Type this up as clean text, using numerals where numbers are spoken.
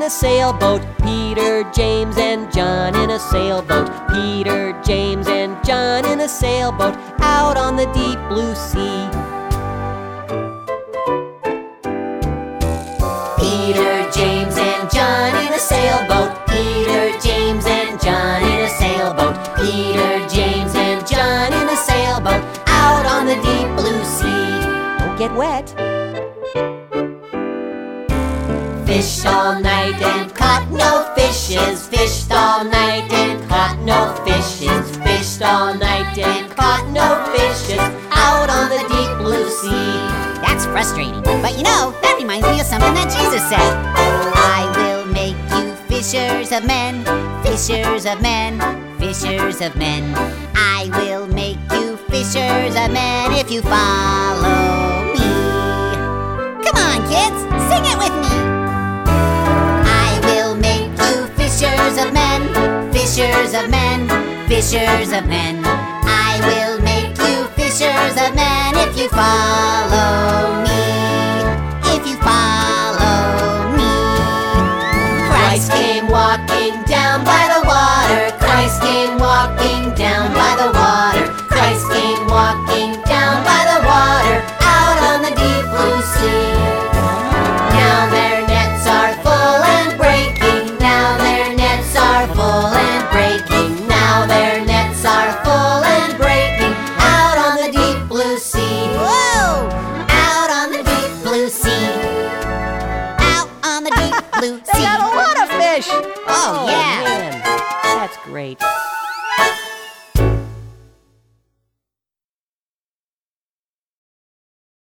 a sailboat. Peter, James, and John in a sailboat. Peter, James, and John in a sailboat out on the deep blue sea. Peter, James, and John in a sailboat. Peter, James, and John in a sailboat. Peter, James, and John in a sailboat out on the deep blue sea. Don't get wet. Fished all night and caught no fishes. Fished all night and caught no fishes. Fished all night and caught no fishes out on the deep blue sea. That's frustrating, but you know, that reminds me of something that Jesus said. I will make you fishers of men, fishers of men, fishers of men. I will make you fishers of men if you follow me. Come on, kids, sing it with me. I will make you fishers of men, fishers of men, fishers of men. I will make you fishers of men if you follow me.